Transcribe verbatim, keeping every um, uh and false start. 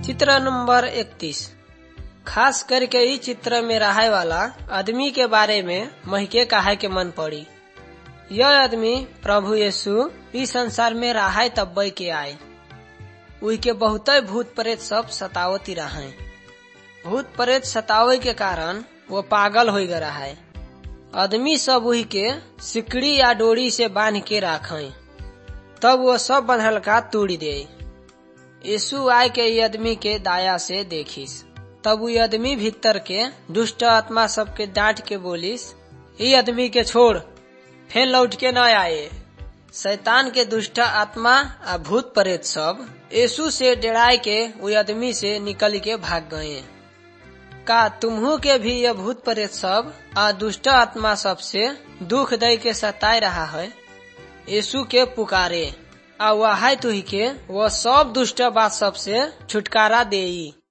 चित्र नंबर इकतीस। खास करके ई चित्र में रहे वाला आदमी के बारे में महके कहे के मन पड़ी। यह आदमी प्रभु यीशु इस संसार में रहे तब्बे के आए। उही के बहुत भूत प्रेत सब सतावती रहे। भूत प्रेत सतावे के कारण वो पागल हो गया है। आदमी सब उही के सिकड़ी या डोरी से बांध के रखे, तब वो सब बंधल का तोड़ी दे। यीशु आए के ये आदमी के दाया से देखिस, तब वो आदमी भीतर के दुष्ट आत्मा सब के डांट के बोलिस, ये आदमी के छोड़, फिर लौट के न आए। शैतान के दुष्ट आत्मा आ भूत प्रेत सब यीशु से डराए के वो आदमी से निकल के भाग गए। का तुम्हू के भी यह भूत प्रेत सब आ दुष्ट आत्मा सब से दुख दे के सताए रहा है? यीशु के पुकारे आ वह तुही के वह सब दुष्ट बात सब से छुटकारा देई।